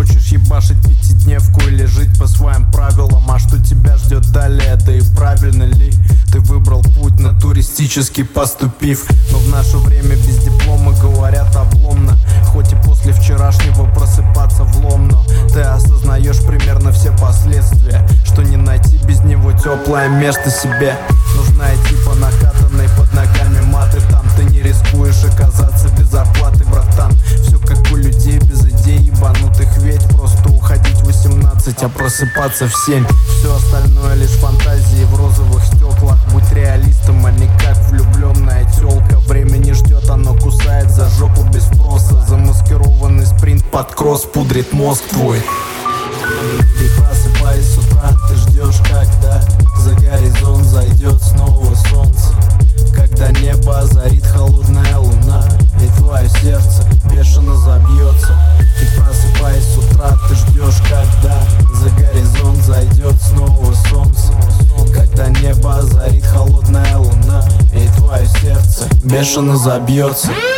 Хочешь ебашить пятидневку или жить по своим правилам? А что тебя ждет далее, да и правильно ли ты выбрал путь на туристический, поступив? Но в наше время без диплома, говорят, обломно. Хоть и после вчерашнего просыпаться влом, но ты осознаешь примерно все последствия, что не найти без него теплое место себе. Нужно идти по накатанной, под ногами маты. Там ты не рискуешь оказаться без зарплаты, братан. Все как у людей без идей ебанутых, ведь просто уходить в 18, а просыпаться в 7. Все остальное лишь фантазии в розовых стеклах. Будь реалистом, а не как влюбленная тёлка. Время не ждет, оно кусает за жопу без спроса. Замаскированный спринт под кросс пудрит мозг твой. Ты просыпаясь с утра, ты ждешь, когда за горизонт зайдет снова солнце, когда небо озарит холодная луна, и твое сердце бешено забьется. Ты просыпаясь с утра, ты ждешь, когда за горизонт зайдет снова солнце, когда небо озарит холодная луна, и твое сердце бешено забьется.